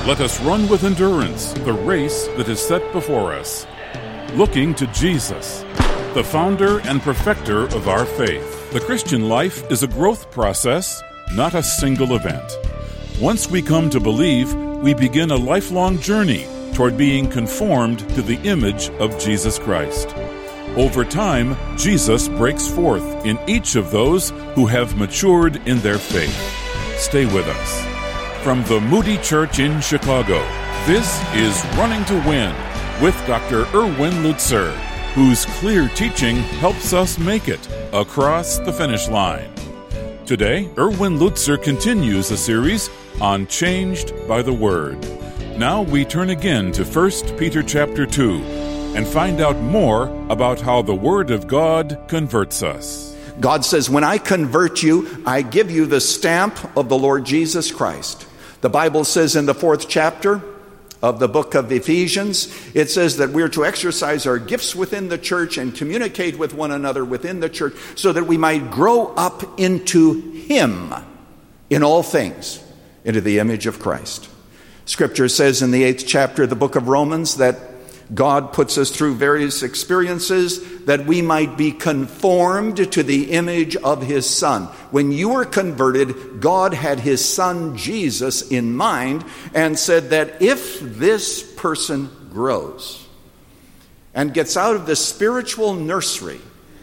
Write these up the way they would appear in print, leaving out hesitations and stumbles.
Let us run with endurance the race that is set before us, looking to Jesus, the founder and perfecter of our faith. The Christian life is a growth process, not a single event. Once we come to believe, we begin a lifelong journey toward being conformed to the image of Jesus Christ. Over time, Jesus breaks forth in each of those who have matured in their faith. Stay with us. From the Moody Church in Chicago, this is Running to Win with Dr. Erwin Lutzer, whose clear teaching helps us make it across the finish line. Today, Erwin Lutzer continues a series on Changed by the Word. Now we turn again to 1 Peter chapter 2 and find out more about how the Word of God converts us. God says, when I convert you, I give you the stamp of the Lord Jesus Christ. The Bible says in the 4th chapter of the book of Ephesians, it says that we're to exercise our gifts within the church and communicate with one another within the church so that we might grow up into Him in all things, into the image of Christ. Scripture says in the 8th chapter of the book of Romans that God puts us through various experiences that we might be conformed to the image of His Son. When you were converted, God had His Son Jesus in mind and said that if this person grows and gets out of the spiritual nursery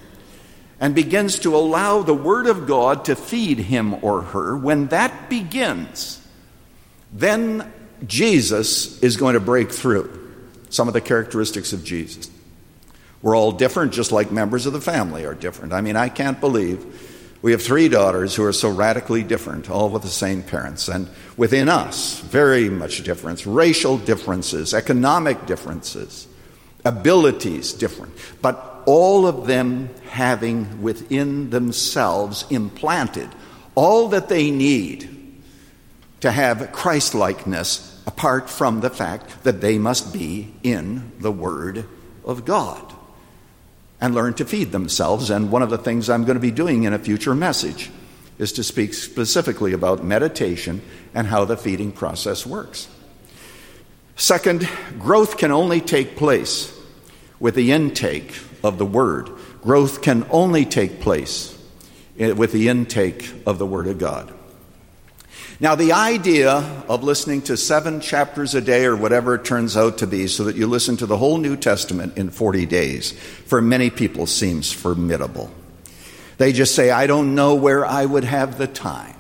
and begins to allow the Word of God to feed him or her, when that begins, then Jesus is going to break through. Some of the characteristics of Jesus. We're all different, just like members of the family are different. I mean, I can't believe we have 3 daughters who are so radically different, all with the same parents. And within us, very much difference, racial differences, economic differences, abilities different. But all of them having within themselves implanted all that they need to have Christ-likeness, apart from the fact that they must be in the Word of God and learn to feed themselves. And one of the things I'm going to be doing in a future message is to speak specifically about meditation and how the feeding process works. Second, growth can only take place with the intake of the Word. Growth can only take place with the intake of the Word of God. Now, the idea of listening to 7 chapters a day or whatever it turns out to be so that you listen to the whole New Testament in 40 days, for many people seems formidable. They just say, I don't know where I would have the time.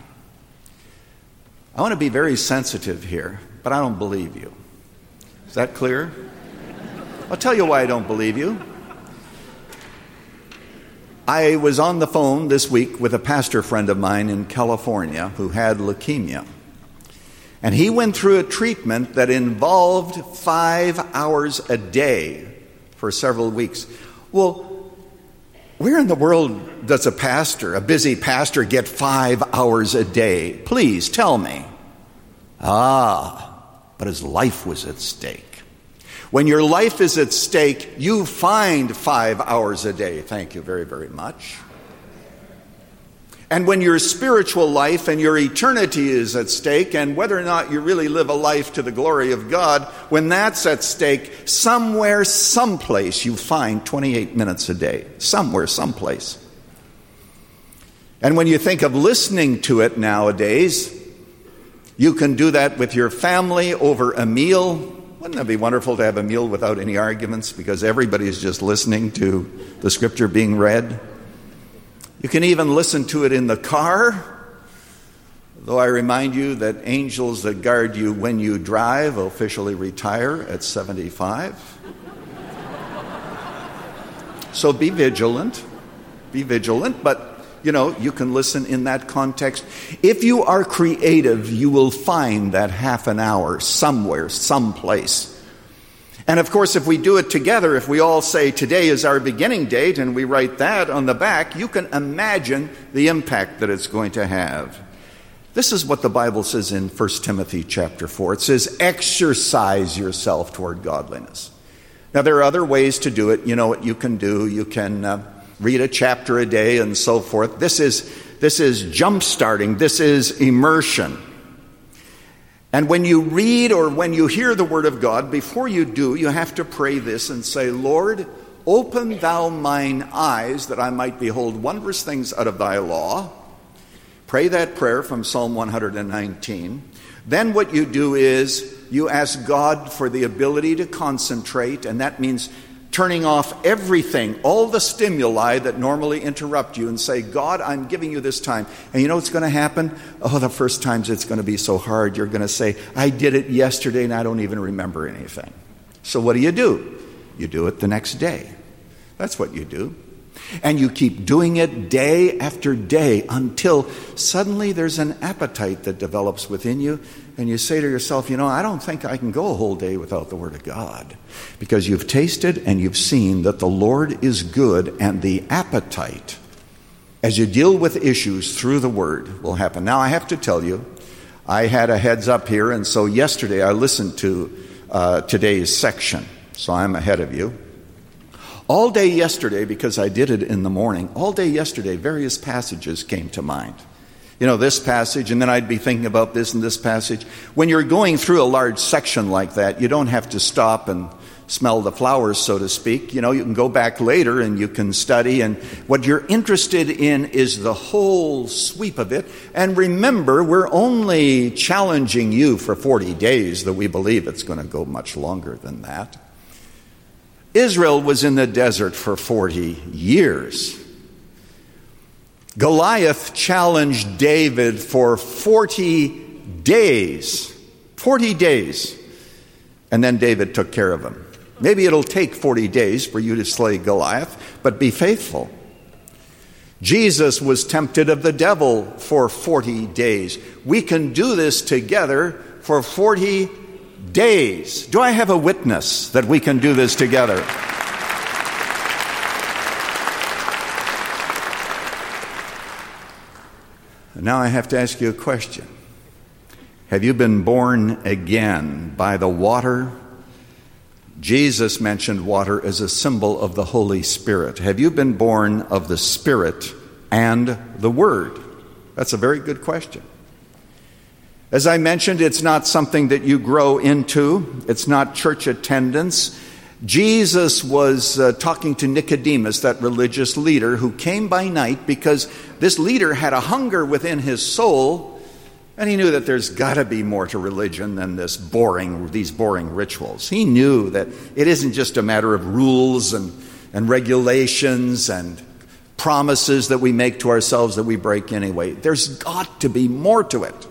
I want to be very sensitive here, but I don't believe you. Is that clear? I'll tell you why I don't believe you. I was on the phone this week with a pastor friend of mine in California who had leukemia. And he went through a treatment that involved 5 hours a day for several weeks. Well, where in the world does a busy pastor, get 5 hours a day? Please tell me. But his life was at stake. When your life is at stake, you find 5 hours a day. Thank you very, very much. And when your spiritual life and your eternity is at stake, and whether or not you really live a life to the glory of God, when that's at stake, somewhere, someplace, you find 28 minutes a day. Somewhere, someplace. And when you think of listening to it nowadays, you can do that with your family over a meal. Wouldn't it be wonderful to have a meal without any arguments because everybody's just listening to the Scripture being read? You can even listen to it in the car, though I remind you that angels that guard you when you drive officially retire at 75. So be vigilant, but you can listen in that context. If you are creative, you will find that half an hour somewhere, someplace. And of course, if we do it together, if we all say today is our beginning date and we write that on the back, you can imagine the impact that it's going to have. This is what the Bible says in 1 Timothy chapter 4. It says, exercise yourself toward godliness. Now, there are other ways to do it. You know what you can do. You can read a chapter a day and so forth. This is jump-starting. This is immersion. And when you read or when you hear the Word of God, before you do, you have to pray this and say, Lord, open thou mine eyes that I might behold wondrous things out of thy law. Pray that prayer from Psalm 119. Then what you do is you ask God for the ability to concentrate, and that means turning off everything, all the stimuli that normally interrupt you, and say, God, I'm giving you this time. And you know what's going to happen? Oh, the first times it's going to be so hard. You're going to say, I did it yesterday and I don't even remember anything. So what do? You do it the next day. That's what you do. And you keep doing it day after day until suddenly there's an appetite that develops within you, and you say to yourself, I don't think I can go a whole day without the Word of God, because you've tasted and you've seen that the Lord is good, and the appetite as you deal with issues through the Word will happen. Now I have to tell you, I had a heads up here, and so yesterday I listened to today's section, so I'm ahead of you. All day yesterday, because I did it in the morning, all day yesterday, various passages came to mind. This passage, and then I'd be thinking about this and this passage. When you're going through a large section like that, you don't have to stop and smell the flowers, so to speak. You can go back later and you can study, and what you're interested in is the whole sweep of it. And remember, we're only challenging you for 40 days, though we believe it's going to go much longer than that. Israel was in the desert for 40 years. Goliath challenged David for 40 days. 40 days. And then David took care of him. Maybe it'll take 40 days for you to slay Goliath, but be faithful. Jesus was tempted of the devil for 40 days. We can do this together for 40 days. Do I have a witness that we can do this together? Now I have to ask you a question. Have you been born again by the water? Jesus mentioned water as a symbol of the Holy Spirit. Have you been born of the Spirit and the Word? That's a very good question. As I mentioned, it's not something that you grow into. It's not church attendance. Jesus was talking to Nicodemus, that religious leader, who came by night because this leader had a hunger within his soul, and he knew that there's got to be more to religion than these boring rituals. He knew that it isn't just a matter of rules and regulations and promises that we make to ourselves that we break anyway. There's got to be more to it.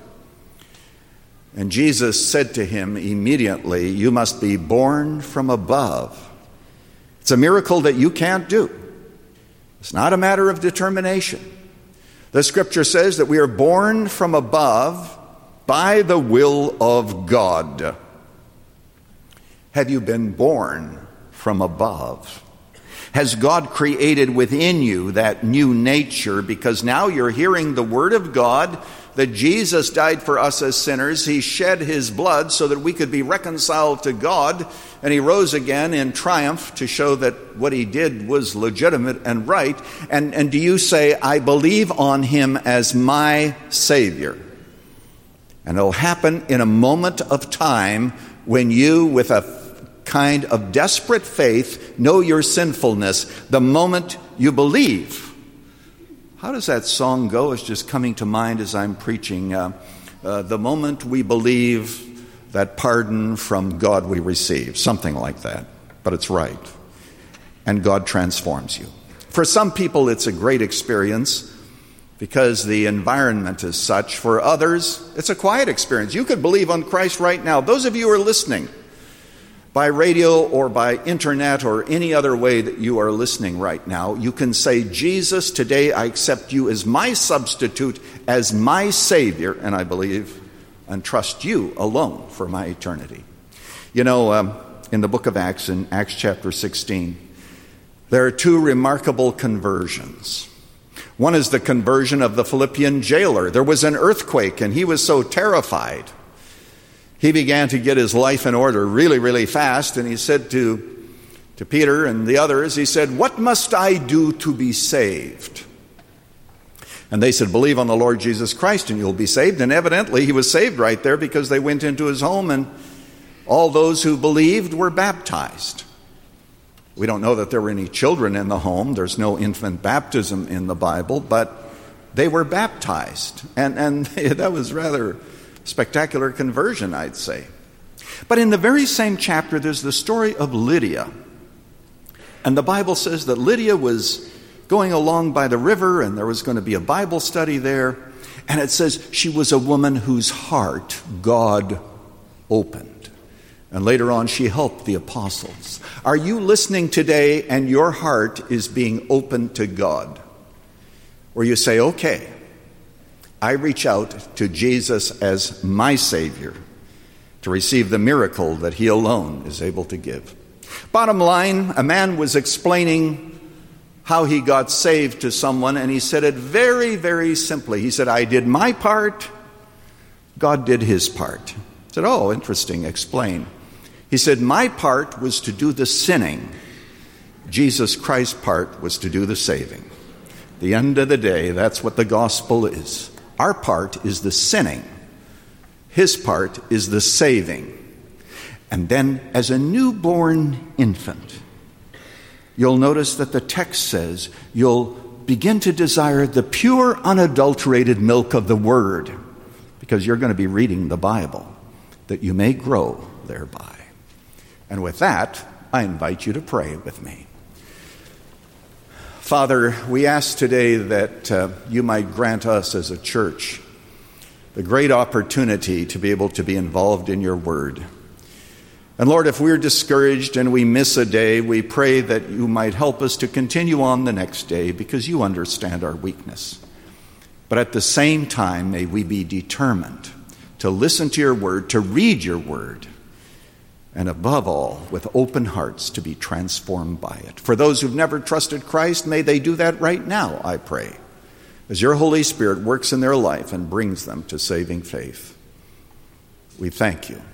And Jesus said to him immediately, you must be born from above. It's a miracle that you can't do. It's not a matter of determination. The scripture says that we are born from above by the will of God. Have you been born from above? Has God created within you that new nature? Because now you're hearing the Word of God, that Jesus died for us as sinners. He shed His blood so that we could be reconciled to God, and He rose again in triumph to show that what He did was legitimate and right. And do you say, I believe on Him as my Savior? And it'll happen in a moment of time when you, with a kind of desperate faith, know your sinfulness the moment you believe. How does that song go? It's just coming to mind as I'm preaching. The moment we believe, that pardon from God we receive. Something like that. But it's right. And God transforms you. For some people it's a great experience because the environment is such. For others, it's a quiet experience. You could believe on Christ right now. Those of you who are listening by radio or by internet or any other way that you are listening right now, you can say, Jesus, today I accept you as my substitute, as my Savior, and I believe and trust you alone for my eternity. You know, in the book of Acts, in Acts chapter 16, there are two remarkable conversions. One is the conversion of the Philippian jailer. There was an earthquake, and he was so terrified. He began to get his life in order really, really fast, and he said to Peter and the others, he said, what must I do to be saved? And they said, believe on the Lord Jesus Christ and you'll be saved. And evidently he was saved right there because they went into his home and all those who believed were baptized. We don't know that there were any children in the home. There's no infant baptism in the Bible, but they were baptized. And that was rather spectacular conversion, I'd say. But in the very same chapter, there's the story of Lydia. And the Bible says that Lydia was going along by the river, and there was going to be a Bible study there. And it says she was a woman whose heart God opened. And later on, she helped the apostles. Are you listening today and your heart is being opened to God? Where you say, okay, I reach out to Jesus as my Savior to receive the miracle that he alone is able to give. Bottom line, a man was explaining how he got saved to someone, and he said it very, very simply. He said, I did my part, God did his part. I said, oh, interesting, explain. He said, my part was to do the sinning. Jesus Christ's part was to do the saving. At the end of the day, that's what the gospel is. Our part is the sinning. His part is the saving. And then as a newborn infant, you'll notice that the text says you'll begin to desire the pure, unadulterated milk of the Word, because you're going to be reading the Bible, that you may grow thereby. And with that, I invite you to pray with me. Father, we ask today that you might grant us as a church the great opportunity to be able to be involved in your Word. And Lord, if we're discouraged and we miss a day, we pray that you might help us to continue on the next day because you understand our weakness. But at the same time, may we be determined to listen to your word, to read your word, and above all, with open hearts to be transformed by it. For those who've never trusted Christ, may they do that right now, I pray, as your Holy Spirit works in their life and brings them to saving faith. We thank you.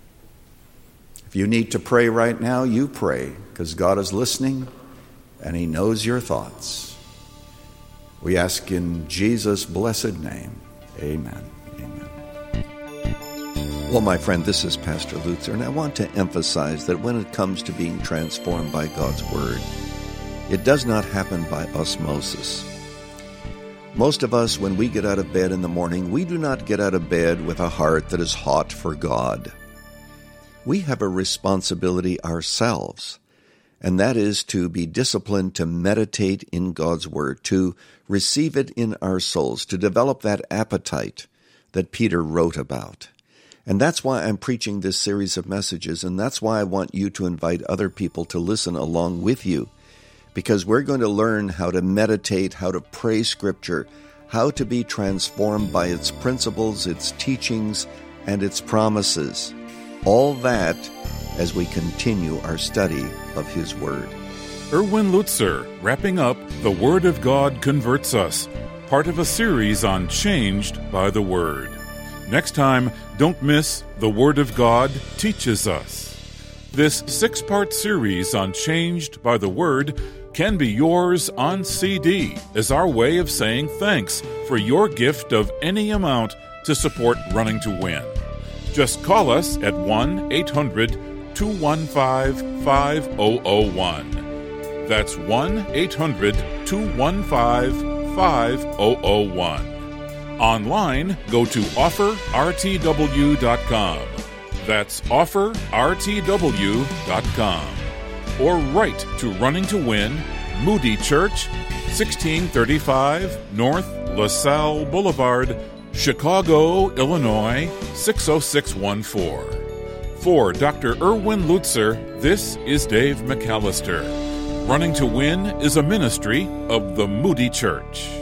If you need to pray right now, you pray, because God is listening and he knows your thoughts. We ask in Jesus' blessed name. Amen. Amen. Well, my friend, this is Pastor Lutzer, and I want to emphasize that when it comes to being transformed by God's Word, it does not happen by osmosis. Most of us, when we get out of bed in the morning, we do not get out of bed with a heart that is hot for God. We have a responsibility ourselves, and that is to be disciplined to meditate in God's Word, to receive it in our souls, to develop that appetite that Peter wrote about. And that's why I'm preaching this series of messages, and that's why I want you to invite other people to listen along with you, because we're going to learn how to meditate, how to pray Scripture, how to be transformed by its principles, its teachings, and its promises. All that as we continue our study of His Word. Erwin Lutzer, wrapping up The Word of God Converts Us, part of a series on Changed by the Word. Next time, don't miss The Word of God Teaches Us. This 6-part series on Changed by the Word can be yours on CD as our way of saying thanks for your gift of any amount to support Running to Win. Just call us at 1-800-215-5001. That's 1-800-215-5001. Online, go to offerrtw.com. That's offerrtw.com. Or write to Running to Win, Moody Church, 1635 North LaSalle Boulevard, Chicago, Illinois, 60614. For Dr. Erwin Lutzer, this is Dave McAllister. Running to Win is a ministry of the Moody Church.